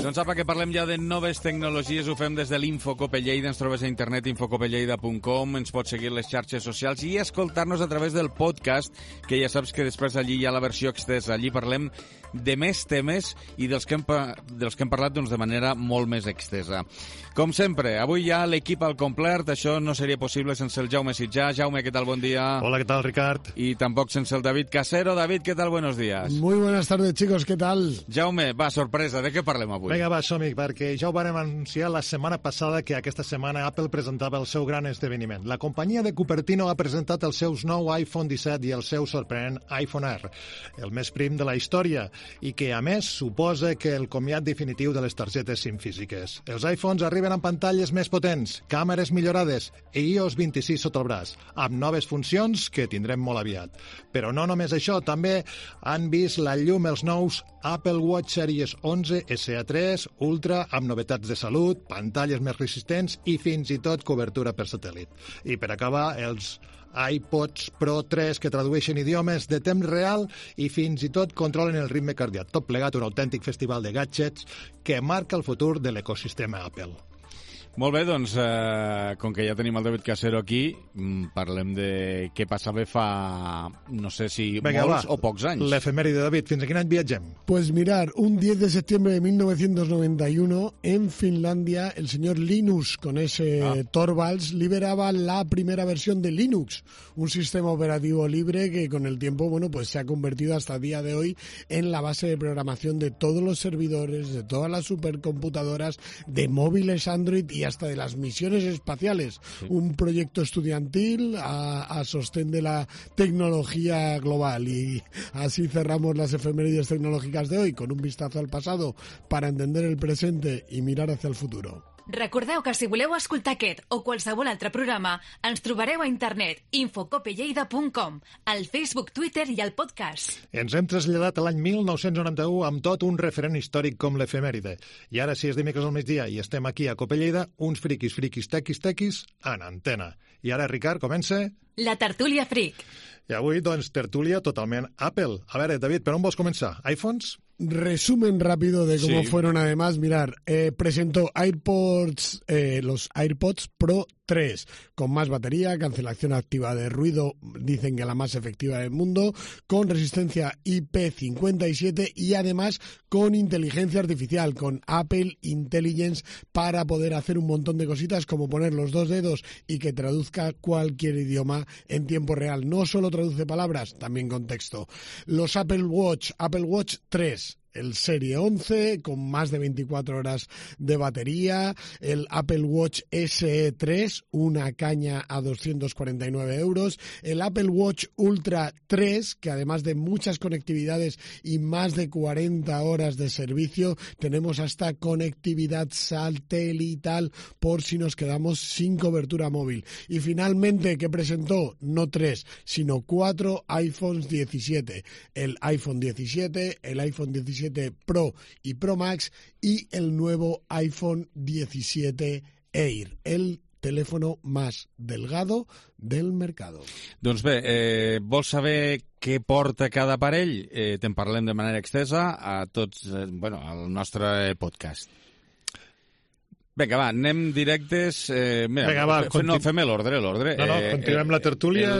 Doncs apa, que parlem ja de noves tecnologies, ho fem des de l'Infocope Lleida, ens trobes a internet infocopelleida.com, ens pots seguir les xarxes socials i escoltar-nos a través del podcast, que ja saps que després allí hi ha la versió extensa, allí parlem de més temes i dels que hem parlat doncs, de manera molt més extensa. Com sempre, avui hi ha l'equip al complet, això no seria possible sense el Jaume Sitjà. Jaume, què tal? Bon dia. Hola, ¿qué tal, Ricard? Y tampoco sense el David Casero. David, ¿qué tal? Buenos días. Muy buenas tardes, chicos, ¿qué tal? Jaume, va, sorpresa, de què parlem avui? Vinga, va, som-hi, perquè ja ho vam anunciar la setmana passada que aquesta setmana Apple presentava el seu gran esdeveniment. La companyia de Cupertino ha presentat els seus nou iPhone 17 i el seu sorprenent iPhone R, el més prim de la història, i que, a més, suposa que el comiat definitiu de les targetes SIM físiques. Els iPhones arriben amb pantalles més potents, càmeres millorades i iOS 26 sota el braç, amb noves funcions que tindrem molt aviat. Però no només això, també han vist la llum els nous Apple Watch Series 11 SA3 Ultra amb novetats de salut, pantalles més resistents i fins i tot cobertura per satèl·lit. I per acabar, els iPods Pro 3 que tradueixen idiomes de temps real i fins i tot controlen el ritme cardíac. Tot plegat un autèntic festival de gadgets que marca el futur de l'ecosistema Apple. Molt bé, doncs, com que ja tenim el David Casero aquí, parlem de què passava fa, no sé si molts o pocs anys. L'efemèride, David, fins a quin any viatgem? Pues mirar, un 10 de septiembre de 1991, en Finlandia, el señor Linus, con ese Torvalds, liberaba la primera versión de Linux, un sistema operativo libre que con el tiempo, bueno, pues se ha convertido hasta el día de hoy en la base de programación de todos los servidores, de todas las supercomputadoras, de móviles Android y hasta de las misiones espaciales. Sí. Un proyecto estudiantil a sostén de la tecnología global. Y así cerramos las efemérides tecnológicas de hoy, con un vistazo al pasado para entender el presente y mirar hacia el futuro. Recordeu que si voleu escoltar aquest o qualsevol altre programa, ens trobareu a internet infocopelleida.com, al Facebook, Twitter i al podcast. Ens hem traslladat a l'any 1991 amb tot un referent històric com l'efemèride. I ara, si és dimecres al migdia i estem aquí a Copelleida, uns friquis, tequis, en antena. I ara, Ricard, comença... La tertúlia fric. I avui, doncs, tertúlia totalment Apple. A veure, David, per on vols començar? iPhones? Resumen rápido de cómo fueron además, mirar, presentó los AirPods Pro 3, con más batería, cancelación activa de ruido, dicen que la más efectiva del mundo, con resistencia IP57 y además con inteligencia artificial, con Apple Intelligence para poder hacer un montón de cositas como poner los dos dedos y que traduzca cualquier idioma en tiempo real. No solo traduce palabras, también contexto. Los Apple Watch 3, el Serie 11 con más de 24 horas de batería, el Apple Watch SE 3, una caña a 249 €, el Apple Watch Ultra 3, que además de muchas conectividades y más de 40 horas de servicio, tenemos hasta conectividad satelital por si nos quedamos sin cobertura móvil. Y finalmente, ¿qué presentó? No 3, sino 4 iPhones 17. El iPhone 17, el iPhone 17 Pro y Pro Max y el nuevo iPhone 17 Air, el teléfono más delgado del mercado. Doncs bé, vols saber què porta cada aparell? Te'n parlem de manera extensa a tots, al nostre podcast. Vinga, va, anem directes... Vinga, va, fem l'ordre. No, continuem la tertúlia.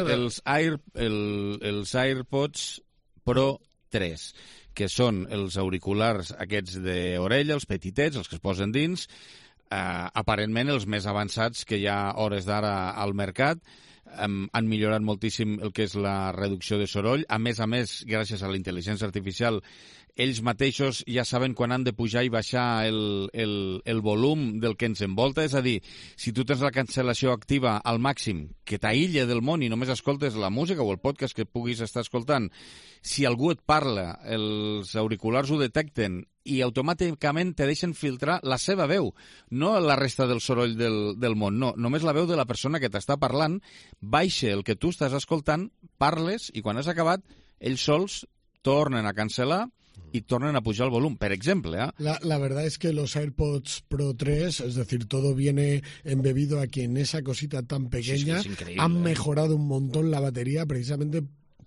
Els AirPods Pro 3, que són els auriculars aquests d'orella, els petitets, els que es posen dins, aparentment els més avançats que hi ha hores d'ara al mercat, han millorat moltíssim el que és la reducció de soroll. A més, gràcies a la intel·ligència artificial, ells mateixos ja saben quan han de pujar i baixar el volum del que ens envolta. És a dir, si tu tens la cancel·lació activa al màxim, que t'aïlla del món i només escoltes la música o el podcast que puguis estar escoltant, si algú et parla, els auriculars ho detecten i automàticament te deixen filtrar la seva veu, no la resta del soroll del món, no, només la veu de la persona que t'està parlant, baixa el que tu estàs escoltant, parles i quan has acabat, ells sols tornen a cancel·lar y tornen a pujar el volumen, por ejemplo. La verdad es que los AirPods Pro 3, es decir, todo viene embebido aquí en esa cosita tan pequeña, han mejorado un montón la batería precisamente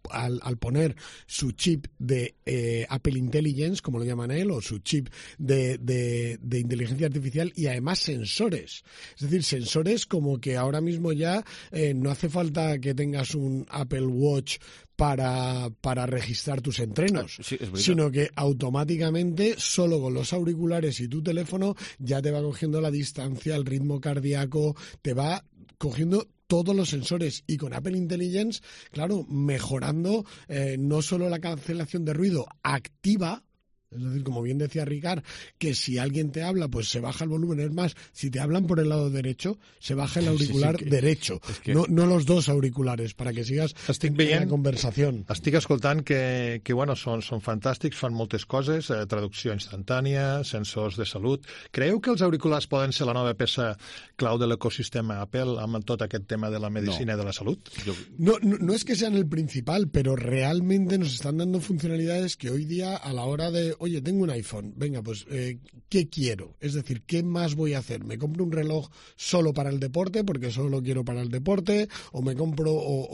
al poner su chip de Apple Intelligence, como lo llaman él, o su chip de inteligencia artificial, y además sensores. Es decir, sensores como que ahora mismo ya no hace falta que tengas un Apple Watch para registrar tus entrenos, sí, sino que automáticamente, solo con los auriculares y tu teléfono, ya te va cogiendo la distancia, el ritmo cardíaco, te va cogiendo todos los sensores, y con Apple Intelligence, claro, mejorando no solo la cancelación de ruido activa. Es decir, como bien decía Ricard, que si alguien te habla, pues se baja el volumen. Es más, si te hablan por el lado derecho, se baja el auricular derecho. No los dos auriculares, para que sigas la conversación. Estic escoltant que bueno, són fantàstics, fan moltes coses, traducció instantània, sensors de salut. Creieu que els auriculars poden ser la nova peça clau de l'ecosistema Apple amb tot aquest tema de la medicina y de la salud? No es que sean el principal, pero realmente nos están dando funcionalidades que hoy día, a la hora de oye, tengo un iPhone, venga, pues, ¿qué quiero? Es decir, ¿qué más voy a hacer? ¿Me compro un reloj solo para el deporte, porque solo lo quiero para el deporte? ¿O me compro,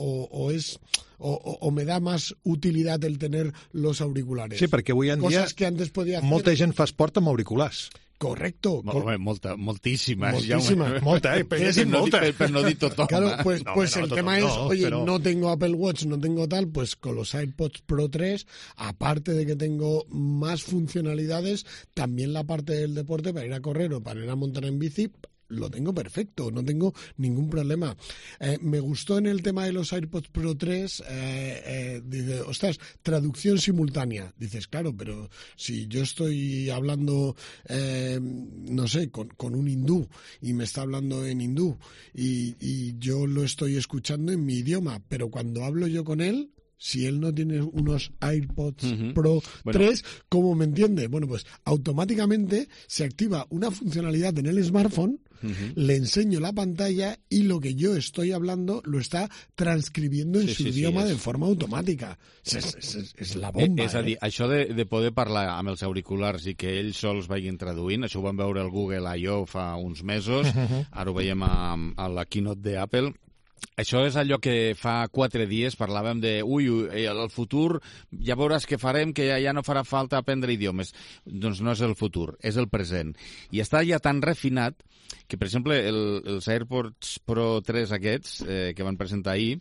o me da más utilidad el tener los auriculares? Sí, perquè avui en dia que antes podía hacer... molta gent fa esport amb auriculars. Correcto. Moltíssima. Molta, per no dir tothom. Claro, pues el tema es, oye, no tengo Apple Watch, no tengo tal, pues con los AirPods Pro 3, aparte de que tengo más funcionalidades, también la parte del deporte para ir a correr o para ir a montar en bici, lo tengo perfecto, no tengo ningún problema. Me gustó en el tema de los AirPods Pro 3, dice, ostras, traducción simultánea. Dices, claro, pero si yo estoy hablando, no sé, con un hindú y me está hablando en hindú y yo lo estoy escuchando en mi idioma, pero cuando hablo yo con él, si él no tiene unos AirPods Pro 3, ¿cómo me entiende? Bueno, pues automáticamente se activa una funcionalidad en el smartphone, le enseño la pantalla y lo que yo estoy hablando lo está transcribiendo en su idioma de forma automàtica. És la bomba. És a dir, això de poder parlar amb els auriculars i que ells sols vagin traduint, això ho vam veure al Google I.O. fa uns mesos, ara ho veiem a la keynote d'Apple. Això és allò que fa 4 dies parlàvem de el futur, ja veuràs què farem, que ja no farà falta aprendre idiomes. Doncs no és el futur, és el present. I està ja tan refinat que, per exemple, els AirPods Pro 3 aquests que van presentar ahir,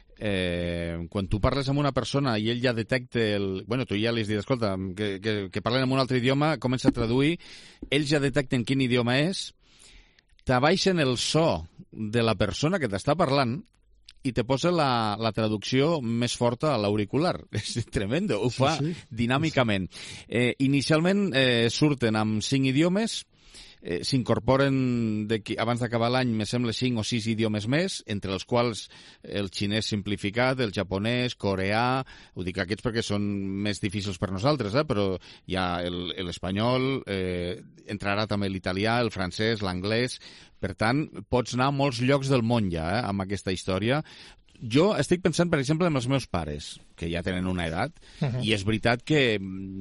quan tu parles amb una persona i ell ja detecta tu ja li has dit, escolta, que parlen en un altre idioma, comença a traduir, ells ja detecten quin idioma és, t'abaixen el so de la persona que t'està parlant i te posa la traducció més forta a l'auricular. És tremendo, ho fa dinàmicament. Inicialment surten amb 5 idiomes, s'incorporen abans d'acabar l'any, me sembla, 5 o 6 idiomes més, entre els quals el xinès simplificat, el japonès, coreà, ho dic aquests perquè són més difícils per nosaltres, però hi ha l'espanyol, entrarà també l'italià, el francès, l'anglès. Per tant, pots anar a molts llocs del món ja amb aquesta història. Jo estic pensant, per exemple, en els meus pares, que ja tenen una edat, i és veritat que,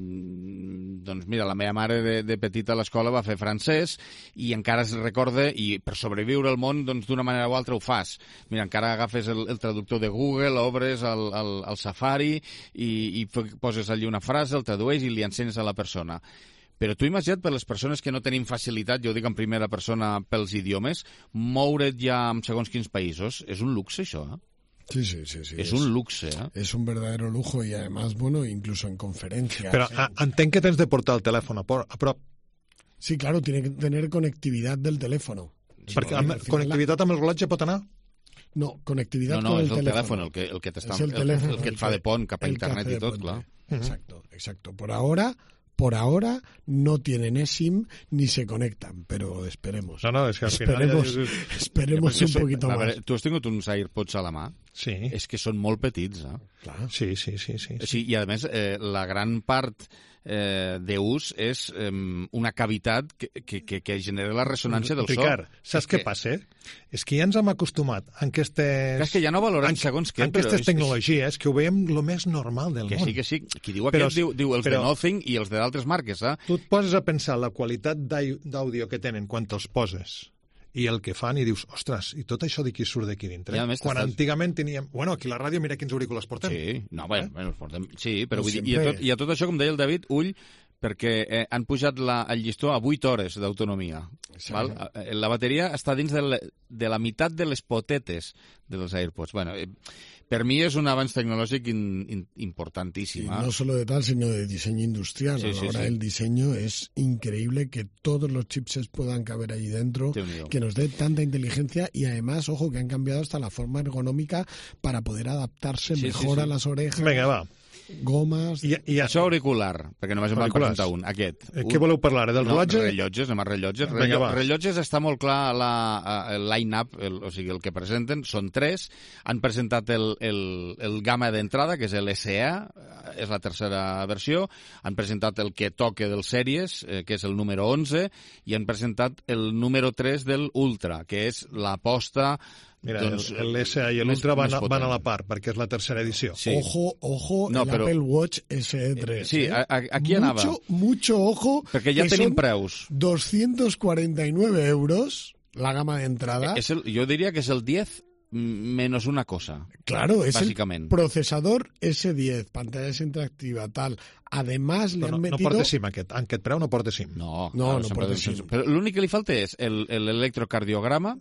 doncs mira, la meva mare de petita a l'escola va fer francès i encara es recorda, i per sobreviure al món, doncs d'una manera o altra ho fas. Mira, encara agafes el traductor de Google, obres el Safari i poses allí una frase, el tradueix i li ensenyes a la persona. Però tu imagina't, per les persones que no tenim facilitat, jo dic en primera persona pels idiomes, moure't ja en segons quins països, és un luxe, això, Sí. Es un luxe, Es un verdadero lujo y además, bueno, incluso en conferencias. Pero entenc que tens de portar el teléfono a prop. Sí, claro, tiene que tener conectividad del teléfono. Perquè conectivitat amb el rellotge pot anar? No, conectividad con el teléfono. El que et fa de pont cap a internet i tot, clar. Exacto. Por ahora no tienen eSIM ni se conectan, pero esperemos. No, és que al final... Esperemos un poquito más. A veure, tu has tingut uns AirPods a la mà? Sí. És que són molt petits, Clar. Sí. I a més, la gran part d'ús és una cavitat que genera la ressonància del so. Ricard, saps què passa? És que ja ens hem acostumat a aquestes... És que ja no valorem segons què, però... aquestes tecnologies que ho veiem el més normal del món. Que sí. Qui diu aquest diu els de Nothing i els d'altres marques, Tu et poses a pensar la qualitat d'àudio que tenen quan te'ls poses i el que fan i dius, ostres, i tot això d'aquí surt d'aquí dintre. Quan antigament teníem... Bueno, aquí a la ràdio mira quins auriculars portem. Sí, no, bueno, els portem... Sí, però vull dir, i a tot això, com deia el David, ull, perquè han pujat el llistó a 8 hores d'autonomia. Sí. La bateria està dins de la meitat de les potetes dels AirPods. Bueno, per mi és un avanç tecnològic importantíssim. Y no solo de tal, sino de diseño industrial. Sí, ahora el diseño es increíble, que todos los chipsets puedan caber allí dentro, que nos dé tanta inteligencia y además, ojo, que han cambiado hasta la forma ergonómica para poder adaptarse mejor a las orejas. Venga, va. Gomes... I això auricular, perquè només em van presentar un, aquest. Què voleu parlar, del rellotge? Rellotges, anem a rellotges. Rellotges està molt clar el line-up, o sigui, el que presenten, són 3. Han presentat el gamma d'entrada, que és l'SE, és la tercera versió. Han presentat el que toca dels sèries, que és el número 11, i han presentat el número 3 del Ultra, que és l'aposta... Mira, l'SE i l'Ultra van a la part, perquè és la tercera edició. Sí. Ojo, Apple Watch SE3. Sí, aquí anava. Mucho ojo, perquè ja tenim preus. 249 euros la gama d'entrada. Jo diria que és el 10 menos una cosa. Claro, es el procesador S10, pantalla interactiva, tal. Además, le han metido... No porta SIM aquest preu, no porta SIM. No porta SIM. Però l'únic que li falta és l'electrocardiograma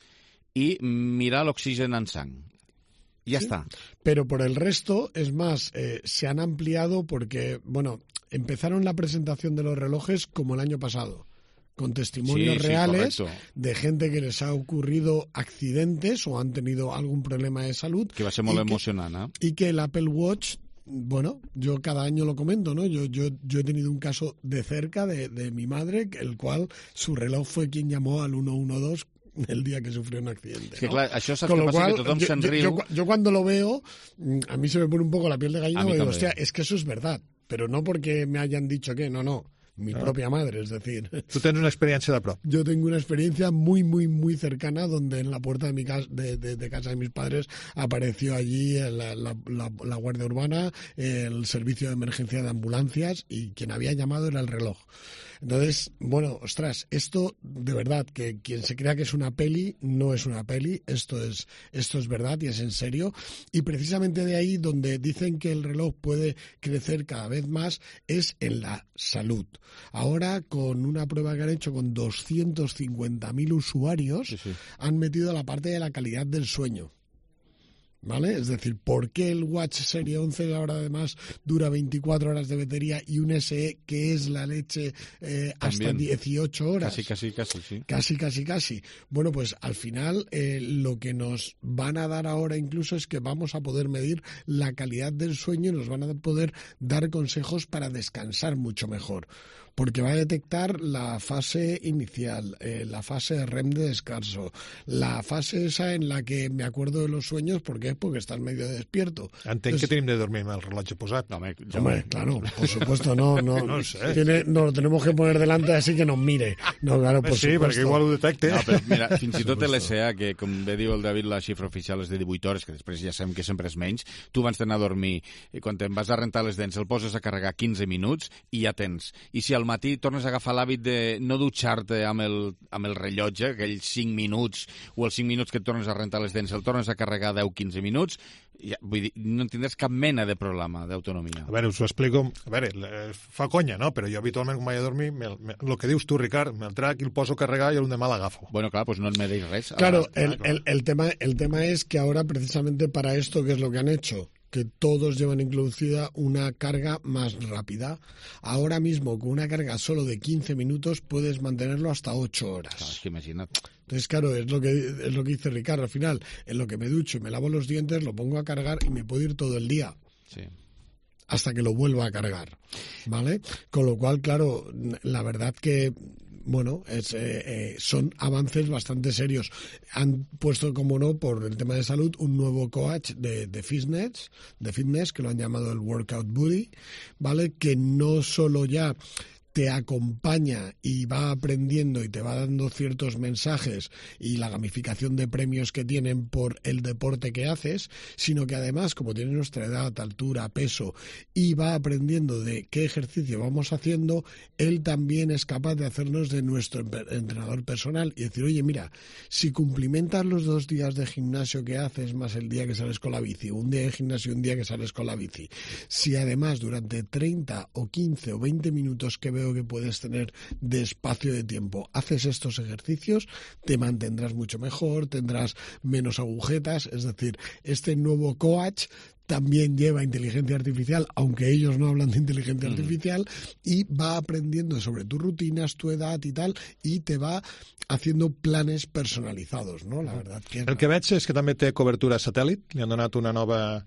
y mira l'oxigen en sang. Ya está. Pero por el resto, es más, se han ampliado porque, bueno, empezaron la presentación de los relojes como el año pasado, con testimonios reales de gente que les ha ocurrido accidentes o han tenido algún problema de salud. Que va a ser muy emocionante. Y que el Apple Watch, bueno, yo cada año lo comento, ¿no? Yo he tenido un caso de cerca de mi madre, el cual su reloj fue quien llamó al 112 el día que sufrió un accidente. Es que, claro, això saps que passa, que tothom se'n riu. Yo cuando lo veo, a mí se me pone un poco la piel de gallina y digo, hostia, es que eso es verdad, pero no porque me hayan dicho que, no. Mi propia madre, es decir. Tú tienes una experiencia de prop. Yo tengo una experiencia muy, muy, muy cercana, donde en la puerta de mi casa, de casa de mis padres, apareció allí la Guardia Urbana, el servicio de emergencia de ambulancias, y quien había llamado era el reloj. Entonces, bueno, ostras, esto de verdad, que quien se crea que es una peli, no es una peli, esto es verdad y es en serio. Y precisamente de ahí donde dicen que el reloj puede crecer cada vez más es en la salud. Ahora, con una prueba que han hecho con 250.000 usuarios, han metido la parte de la calidad del sueño. ¿Vale? Es decir, ¿por qué el Watch Serie 11 ahora además dura 24 horas de batería y un SE que es la leche hasta 18 horas? Casi, sí. Casi. Bueno, pues al final lo que nos van a dar ahora incluso es que vamos a poder medir la calidad del sueño y nos van a poder dar consejos para descansar mucho mejor. Porque va a detectar la fase inicial, la fase REM de descanso, la fase esa en la que me acuerdo de los sueños, porque estás medio despierto. Entenc que tenim de dormir amb el rellotge posat. Hombre, claro, por supuesto, no sé. No lo tenemos que poner delante así que nos mire. No, claro, por sí, supuesto. perquè igual ho detecte. No, però mira, fins i tot l'SA, que com bé diu el David, la xifra oficial és de 18 hores, que després ja sabem que sempre és menys, tu abans d'anar a dormir, quan te'n vas a rentar les dents, el poses a carregar 15 minuts i ja tens. I si al matí tornes a agafar l'hàbit de no dutxar-te amb el rellotge, aquells 5 minuts, o els 5 minuts que et tornes a rentar les dents, el tornes a carregar 10-15 minuts, ja, vull dir, no tindràs cap mena de problema d'autonomia. A veure, us ho explico. A veure, fa conya, no? Però jo habitualment quan vaig a dormir, el que dius tu, Ricard, me'l trac i el poso a carregar i el demà l'agafo. Bueno, claro, pues no et medeix res. Claro, el tema es que ahora precisamente para esto, ¿qué es lo que han hecho? Que todos llevan incluida una carga más rápida. Ahora mismo, con una carga solo de 15 minutos, puedes mantenerlo hasta 8 horas. Claro, es que imagínate. Entonces, claro, es lo que dice Ricardo. Al final, en lo que me ducho y me lavo los dientes, lo pongo a cargar y me puedo ir todo el día. Sí. Hasta que lo vuelva a cargar, ¿vale? Con lo cual, claro, la verdad que... Bueno, son avances bastante serios. Han puesto, como no, por el tema de salud, un nuevo coach de fitness, que lo han llamado el Workout Buddy, ¿vale? Que no solo ya te acompaña y va aprendiendo y te va dando ciertos mensajes y la gamificación de premios que tienen por el deporte que haces, sino que además, como tiene nuestra edad, altura, peso, y va aprendiendo de qué ejercicio vamos haciendo, él también es capaz de hacernos de nuestro entrenador personal y decir, oye, mira, si cumplimentas los 2 días de gimnasio que haces más el día que sales con la bici, un día de gimnasio y un día que sales con la bici, si además durante 30 o 15 o 20 minutos que veo que puedes tener de espacio de tiempo haces estos ejercicios, te mantendrás mucho mejor, tendrás menos agujetas, es decir, este nuevo coach también lleva inteligencia artificial, aunque ellos no hablan de inteligencia artificial, y va aprendiendo sobre tus rutinas, tu edad y tal, y te va haciendo planes personalizados, ¿no? La verdad que... El que veig és que també té cobertura satèl·lit, li han donat una nova...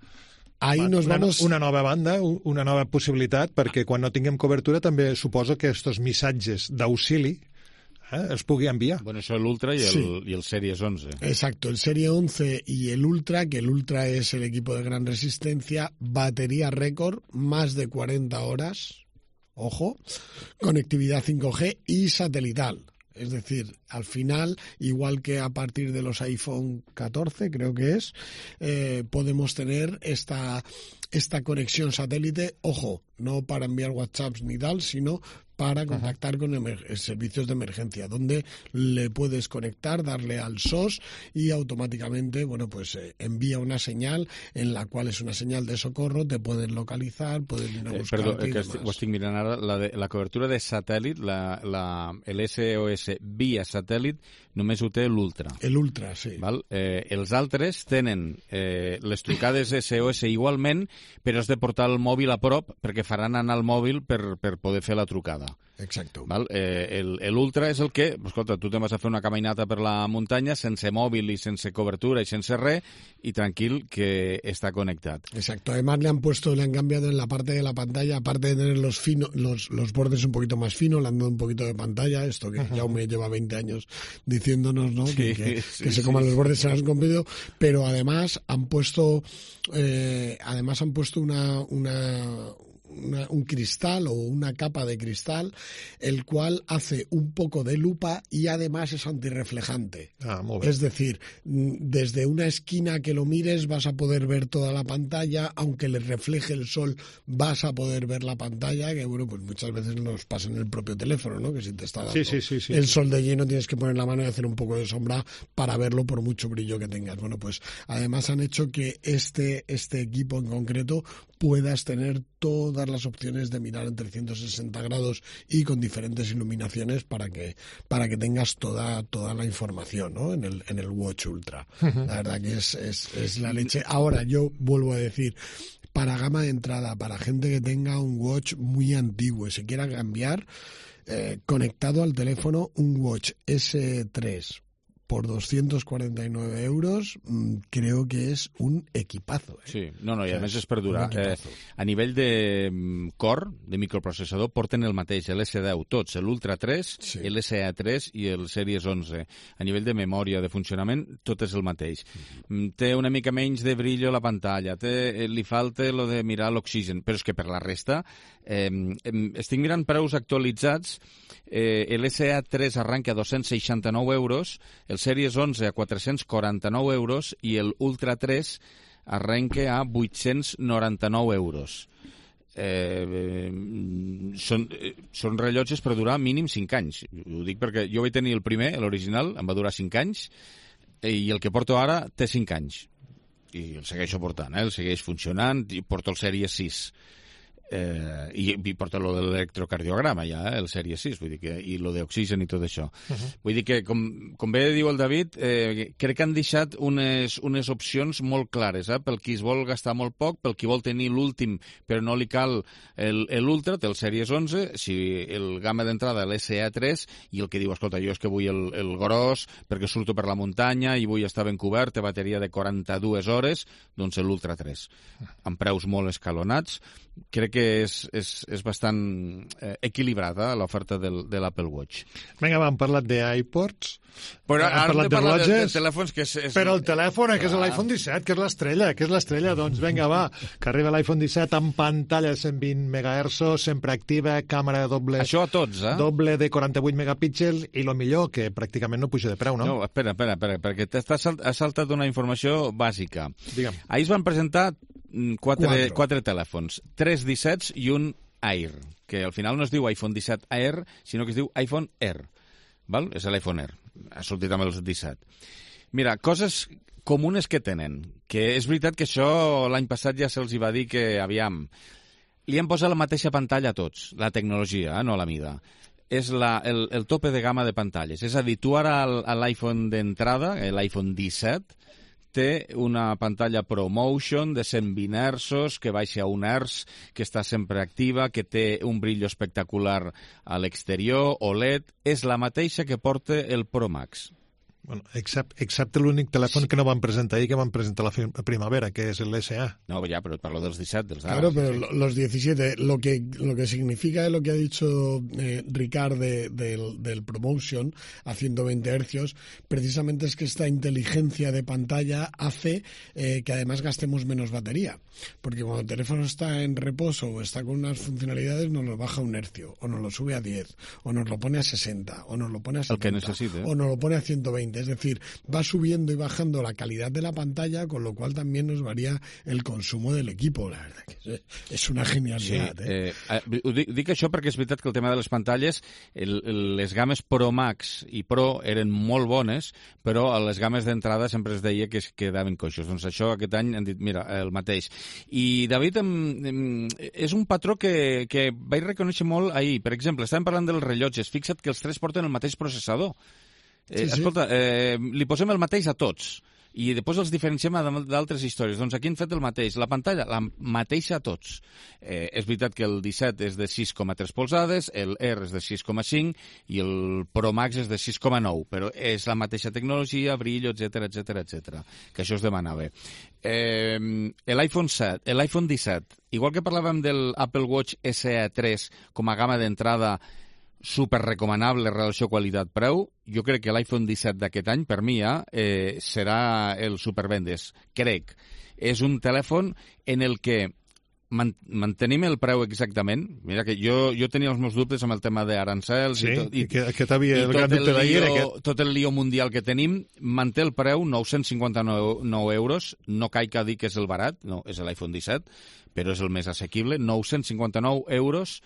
Una nova banda, una nova possibilitat, perquè quan no tinguem cobertura també suposo que aquests missatges d'auxili els pugui enviar. Bueno, eso el Ultra y el Series 11. Exacto, el Serie 11 y el Ultra, que el Ultra es el equipo de gran resistencia, batería récord, más de 40 horas, ojo, conectividad 5G y satelital. Es decir, al final, igual que a partir de los iPhone 14, creo que es, podemos tener esta conexión satélite, ojo, no para enviar WhatsApps ni tal, sino para contactar con servicios de emergencia, donde le puedes conectar, darle al SOS y automáticamente, bueno, pues envía una señal en la cual es una señal de socorro, te pueden localizar, pueden ir a buscar. Perdó, que ho estic mirant ara, la cobertura de satèl·lit, el SOS via satèl·lit, només ho té l'Ultra. L'Ultra, sí. Val? Els altres tenen les trucades SOS igualment, però has de portar el mòbil a prop perquè faran anar el mòbil per poder fer la trucada. Exacto. Val? L'Ultra és el que, escolta, tu te vas a fer una caminata per la muntanya sense mòbil i sense cobertura i sense res, y tranquil que está conectado. Exacto. Además le han cambiado en la parte de la pantalla, aparte de tener los bordes un poquito más finos, le han dado un poquito de pantalla, esto que Jaume lleva 20 años diciéndonos, ¿no? Sí, que se coman los bordes, se las han comido, pero además han puesto un cristal o una capa de cristal, el cual hace un poco de lupa y además es antirreflejante. Es decir, desde una esquina que lo mires vas a poder ver toda la pantalla, aunque le refleje el sol vas a poder ver la pantalla, que bueno, pues muchas veces nos pasa en el propio teléfono, ¿no? Que si te está dando el sol de lleno tienes que poner la mano y hacer un poco de sombra para verlo por mucho brillo que tengas. Bueno, pues además han hecho que este equipo en concreto puedas tener todas las opciones de mirar en 360 grados y con diferentes iluminaciones para que tengas toda la información, ¿no? en el Watch Ultra. La verdad que es la leche. Ahora, yo vuelvo a decir, para gama de entrada, para gente que tenga un Watch muy antiguo y se quiera cambiar, conectado al teléfono, un Watch S3 por 249 euros, creo que és un equipazo. Sí, no, i a més és per durar. A nivell de core, de microprocessador, porten el mateix, l'S10, tots, l'Ultra 3, l'SE3 i el Series 11. A nivell de memòria, de funcionament, tot és el mateix. Té una mica menys de brillo a la pantalla, li falta lo de mirar l'oxigen, però és que per la resta, estic mirant preus actualitzats, l'SE3 arranca a 269 euros, el Series 11 a 449 euros i el Ultra 3 arrenca a 899 euros. Són rellotges per durar mínim 5 anys. Ho dic perquè jo vaig tenir el primer, l'original, em va durar 5 anys, i el que porto ara té 5 anys. I el segueixo portant, el segueix funcionant, i porto el Series 6. I porta lo de l'electrocardiograma ja, el Sèrie 6, vull dir que, i lo d'oxigen i tot això. Vull dir que, com bé diu el David, crec que han deixat unes opcions molt clares, pel qui es vol gastar molt poc, pel qui vol tenir l'últim però no li cal l'Ultra, té el Series 11, si el gamma d'entrada l'SE3, i el que diu, escolta, jo és que vull el gros perquè surto per la muntanya i vull estar ben cobert, té bateria de 42 hores, doncs l'Ultra 3, amb preus molt escalonats, crec que és bastant equilibrada l'oferta de l'Apple Watch. Vinga, hem parlat d'iPods, però hem parlat de rellotges, telèfons que però el telèfon, que és l'iPhone 17, que és l'estrella, doncs vinga, va, que arriba l'iPhone 17 amb pantalla de 120 MHz, sempre activa, càmera doble... Això a tots, doble de 48 megapíxels, i el millor, que pràcticament no puja de preu, no? No, espera, perquè has saltat una informació bàsica. Digue'm. Ahir es van presentar quatre telèfons, 3 17s i un Air, que al final no es diu iPhone 17 Air, sinó que es diu iPhone Air. Val? És l'iPhone Air. Ha sortit amb els 17. Mira, coses comunes que tenen, que és veritat que això l'any passat ja se'ls va dir que, aviam, li han posat la mateixa pantalla a tots, la tecnologia, no la mida. És el tope de gamma de pantalles. És a dir, tu ara a l'iPhone d'entrada, l'iPhone 17, té una pantalla ProMotion de 120 Hz, que baixa a 1 Hz, que està sempre activa, que té un brillo espectacular a l'exterior, OLED. És la mateixa que porta el Pro Max. Bueno, excepte l'únic telèfon que no van presentar ahir, que van presentar la primavera, que és el SA. No, ya, pero parlo dels 17, dels ara. Claro, pero los 17, lo que significa lo que ha dicho Ricard del ProMotion a 120 Hz, precisamente es que esta inteligencia de pantalla hace que además gastemos menos batería. Porque cuando el teléfono está en reposo o está con unas funcionalidades, nos lo baja a 1 hercio, o nos lo sube a 10, o nos lo pone a 60, o nos lo pone a 70, el que necesite, o nos lo pone a 120. Es decir, va subiendo y bajando la calidad de la pantalla, con lo cual también nos varía el consumo del equipo. La verdad que és una genialitat. Sí, dic això perquè és veritat que el tema de les pantalles, les games Pro Max i Pro eren molt bones, però a les games d'entrada sempre es deia que es quedaven coixos. Doncs això aquest any han dit, mira, el mateix. I David, és un patró que vaig reconèixer molt ahir. Per exemple, estàvem parlant dels rellotges. Fixa't que els 3 porten el mateix processador. Sí. Escolta, li posem el mateix a tots i després els diferenciem d'altres històries. Doncs aquí han fet el mateix. La pantalla, la mateixa a tots. És veritat que el 17 és de 6,3 polzades, el Air és de 6,5 i el Pro Max és de 6,9, però és la mateixa tecnologia, brillo, etc. Que això es demana bé. L'iPhone 17, igual que parlàvem del Apple Watch SE 3 com a gamma d'entrada super recomanable relació qualitat-preu, jo crec que l'iPhone 17 d'aquest any, per mi, serà el supervendes. Crec. És un telèfon en el que mantenim el preu exactament. Mira que jo tenia els meus dubtes amb el tema d'arancels i tot el lío mundial que tenim. Manté el preu, 959 euros. No caic a dir que és el barat, no, és l'iPhone 17, però és el més assequible. 959 euros.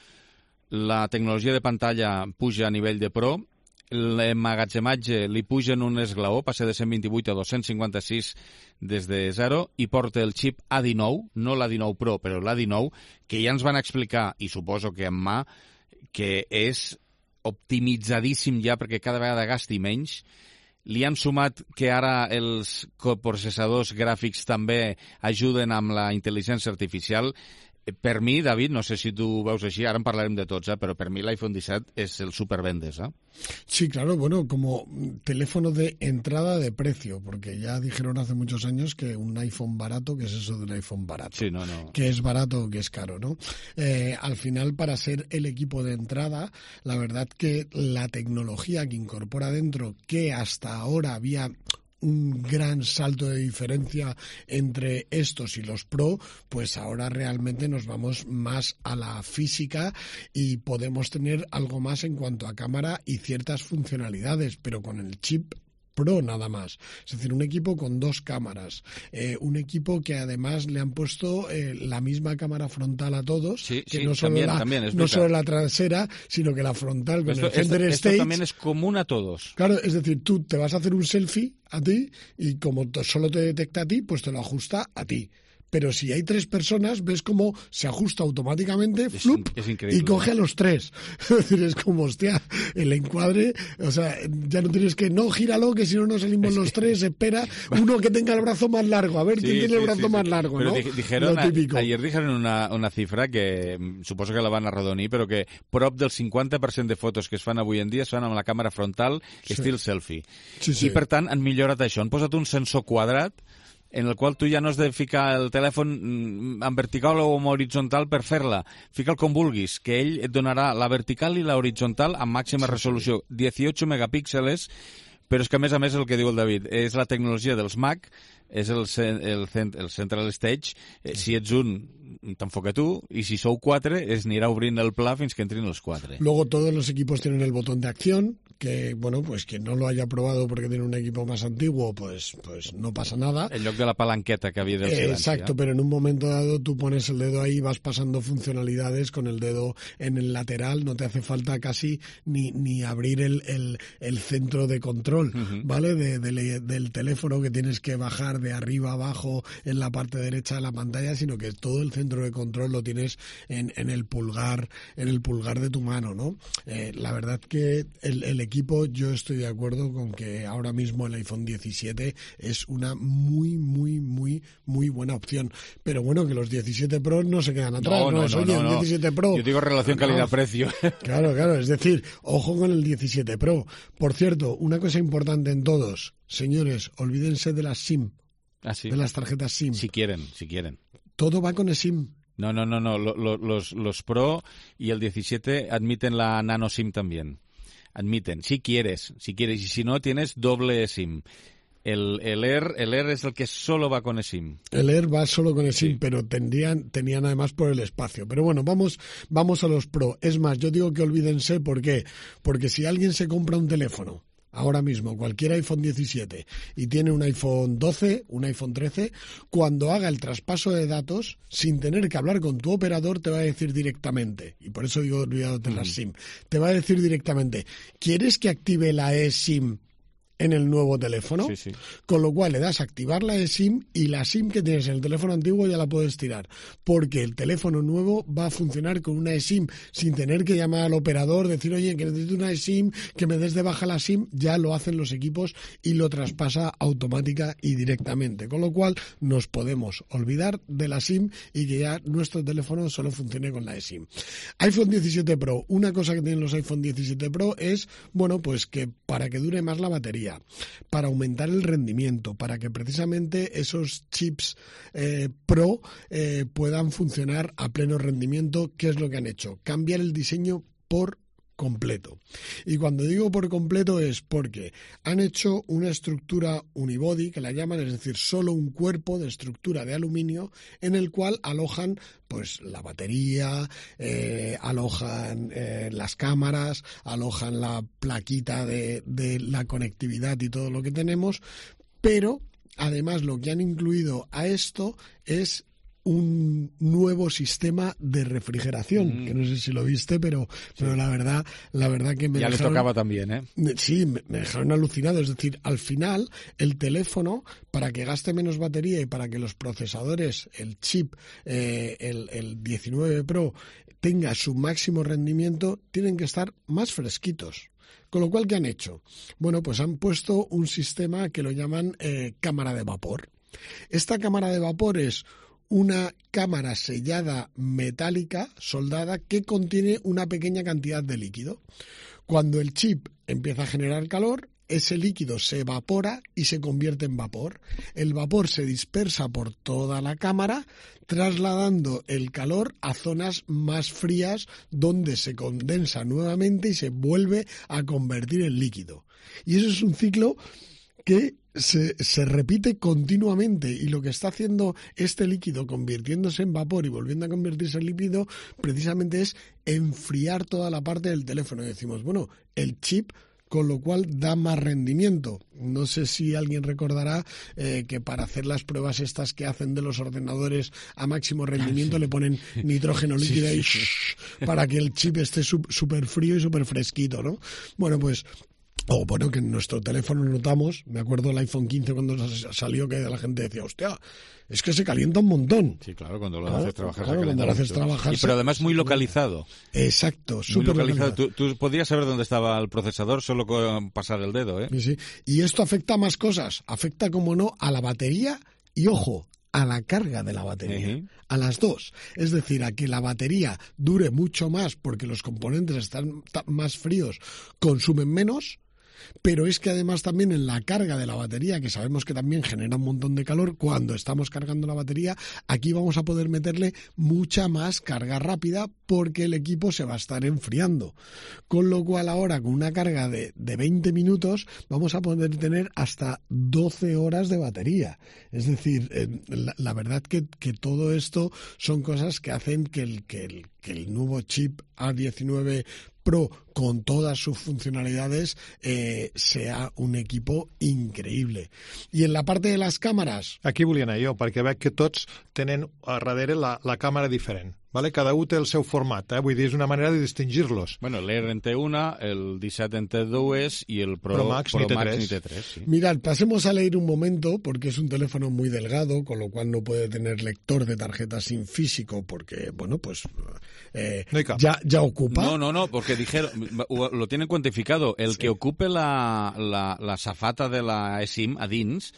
La tecnologia de pantalla puja a nivell de Pro, l'emmagatzematge li puja en un esglaó, passa de 128 a 256 des de 0, i porta el xip A19, no l'A19 Pro, però l'A19, que ja ens van explicar, i suposo que en mà, que és optimitzadíssim ja perquè cada vegada gasti menys. Li han sumat que ara els coprocessadors gràfics també ajuden amb la intel·ligència artificial. Per mi, David, no sé si tu veus així, ara en parlarem de tots, pero per mi l'iPhone 17 es el supervendes, Sí, claro, bueno, como teléfono de entrada de precio, porque ya dijeron hace muchos años que un iPhone barato, ¿qué es eso de un iPhone barato? Sí, no. Que es barato o que es caro, ¿no? Al final, para ser el equipo de entrada, la verdad que la tecnología que incorpora dentro, que hasta ahora había un gran salto de diferencia entre estos y los Pro, pues ahora realmente nos vamos más a la física y podemos tener algo más en cuanto a cámara y ciertas funcionalidades, pero con el chip Pro nada más. Es decir, un equipo con 2 cámaras, un equipo que además le han puesto la misma cámara frontal a todos, que no solo la trasera, sino que la frontal con el center stage. Esto también es común a todos. Claro, es decir, tú te vas a hacer un selfie a ti y como solo te detecta a ti, pues te lo ajusta a ti. Pero si hay 3 personas, ves cómo se ajusta automáticamente, ¡flup! Y coge a los 3. Es decir, es como, hostia, el encuadre, o sea, ya no tienes que, no, gíralo, que si no nos salimos los 3, espera, uno que tenga el brazo más largo, a ver quién tiene el brazo más largo, pero ¿no? Ayer dijeron una cifra que suposo que la van arrodonir, però que prop del 50% de fotos que es fan avui en dia es fan amb la càmera frontal estil selfie. I per tant han millorat això, han posat un sensor quadrat en el qual tu ja no has de ficar el telèfon en vertical o en horitzontal per fer-la. Fica'l com vulguis, que ell et donarà la vertical i la horitzontal amb màxima resolució. 18 megapíxeles, però és que, a més, el que diu el David, és la tecnologia dels Mac, és el Central Stage. Si ets un, t'enfoca tu, y si sou 4, anirà obrint el pla fins que entrin els 4. Luego todos los equipos tienen el botón de acción, que, bueno, pues quien no lo haya probado porque tiene un equipo más antiguo, pues no pasa nada. En lloc de la palanqueta que había del silencio. Exacto, pero en un momento dado tú pones el dedo ahí y vas pasando funcionalidades con el dedo en el lateral, no te hace falta casi ni abrir el centro de control, ¿vale? Del teléfono, que tienes que bajar de arriba a abajo en la parte derecha de la pantalla, sino que todo el centro de control lo tienes en el pulgar de tu mano, ¿no? La verdad que el equipo, yo estoy de acuerdo con que ahora mismo el iPhone 17 es una muy, muy, muy, muy buena opción. Pero bueno, que los 17 Pro no se quedan atrás. No. 17 Pro. Yo digo relación calidad-precio. Claro, es decir, ojo con el 17 Pro. Por cierto, una cosa importante en todos, señores, olvídense de las SIM, de las tarjetas SIM. Si quieren. Todo va con eSIM. No. Los Pro y el 17 admiten la nano SIM también. Admiten, si quieres, y si no, tienes doble SIM. El Air es el que solo va con eSIM. El Air va solo con eSIM, sí. Pero tenían además por el espacio. Pero bueno, vamos a los Pro. Es más, yo digo que olvídense, ¿por qué? Porque si alguien se compra un teléfono ahora mismo, cualquier iPhone 17, y tiene un iPhone 12, un iPhone 13, cuando haga el traspaso de datos, sin tener que hablar con tu operador, te va a decir directamente, y por eso digo olvídate de la SIM, te va a decir directamente, ¿quieres que active la eSIM en el nuevo teléfono? Sí. Con lo cual le das a activar la eSIM y la SIM que tienes en el teléfono antiguo ya la puedes tirar, porque el teléfono nuevo va a funcionar con una eSIM sin tener que llamar al operador, decir, oye, que necesito una eSIM, que me des de baja la SIM. Ya lo hacen los equipos y lo traspasa automática y directamente, con lo cual nos podemos olvidar de la SIM y que ya nuestro teléfono solo funcione con la eSIM. iPhone 17 Pro, una cosa que tienen los iPhone 17 Pro es, bueno, pues que para que dure más la batería, para aumentar el rendimiento, para que precisamente esos chips Pro puedan funcionar a pleno rendimiento. ¿Qué es lo que han hecho? Cambiar el diseño por completo. Y cuando digo por completo es porque han hecho una estructura unibody, que la llaman, es decir, solo un cuerpo de estructura de aluminio en el cual alojan pues la batería, alojan las cámaras, alojan la plaquita de la conectividad y todo lo que tenemos, pero además lo que han incluido a esto es un nuevo sistema de refrigeración, que no sé si lo viste, pero la verdad que me ya dejaron... les tocaba también, ¿eh? Sí, me dejaron alucinado. Es decir, al final, el teléfono, para que gaste menos batería y para que los procesadores, el chip, el 19 Pro, tenga su máximo rendimiento, tienen que estar más fresquitos. Con lo cual, ¿qué han hecho? Bueno, pues han puesto un sistema que lo llaman cámara de vapor. Esta cámara de vapor es una cámara sellada metálica, soldada, que contiene una pequeña cantidad de líquido. Cuando el chip empieza a generar calor, ese líquido se evapora y se convierte en vapor. El vapor se dispersa por toda la cámara, trasladando el calor a zonas más frías donde se condensa nuevamente y se vuelve a convertir en líquido. Y eso es un ciclo que se repite continuamente, y lo que está haciendo este líquido convirtiéndose en vapor y volviendo a convertirse en líquido precisamente es enfriar toda la parte del teléfono. Y decimos, bueno, el chip, con lo cual da más rendimiento. No sé si alguien recordará que para hacer las pruebas estas que hacen de los ordenadores a máximo rendimiento le ponen nitrógeno líquido ahí para que el chip esté súper frío y súper fresquito, ¿no? Bueno, pues... que en nuestro teléfono notamos, me acuerdo el iPhone 15 cuando salió, que la gente decía, hostia, es que se calienta un montón. Sí, claro, cuando lo haces trabajar se cuando lo haces trabajar. Pero además muy localizado. Exacto, súper localizado. Tú podías saber dónde estaba el procesador solo con pasar el dedo, ¿eh? Sí. Y esto afecta a más cosas. Afecta, como no, a la batería y, ojo, a la carga de la batería, a las dos. Es decir, a que la batería dure mucho más porque los componentes están más fríos, consumen menos, pero es que además también en la carga de la batería, que sabemos que también genera un montón de calor, cuando estamos cargando la batería, aquí vamos a poder meterle mucha más carga rápida porque el equipo se va a estar enfriando. Con lo cual ahora con una carga de 20 minutos vamos a poder tener hasta 12 horas de batería. Es decir, la verdad que todo esto son cosas que hacen que el nuevo chip A19 Pro con todas sus funcionalidades sea un equipo increïble. I en la parte de les càmeres... Aquí volia anar jo, perquè veig que tots tenen a darrere la càmera diferent. Vale? Cada un té el seu format, vull dir, és una manera de distingir-los. Bueno, l'Air en té una, el 17 en té dues y el Pro Max ni té tres. Sí. Mirad, pasemos a leer un momento, porque es un teléfono muy delgado, con lo cual no puede tener lector de tarjeta SIM físico, porque, bueno, pues ya ocupa. No, porque dijeron, lo tienen cuantificado, el que ocupe la safata de la eSIM a dins,